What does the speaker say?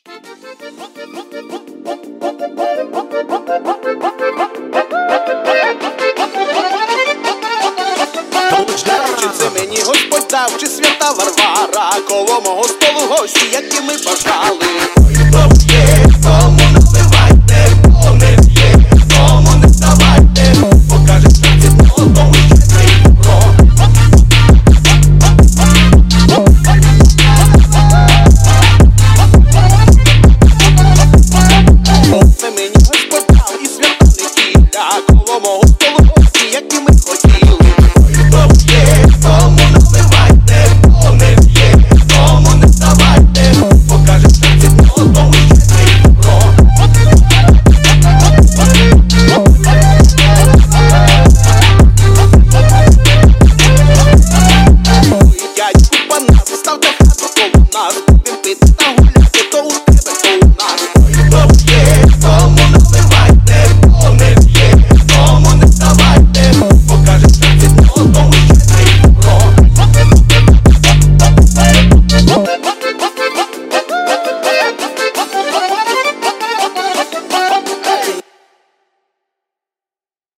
Це мені Господь дав, чи свята Варвара, коло мого столу гості, які ми бажали. Хто п'є, тому наливайте, хто не п'є, тому не ставайте, покаже світ молодому щедрий добро. Це мені Господь дав, і свята неділя, коло мого столу гості, які ми хотіли. Хто п'є, тому наливайте, хто не п'є, тому не ставайте, покаже світ молодому щедрий добро. Дядьку пана, ставте хату коло нас.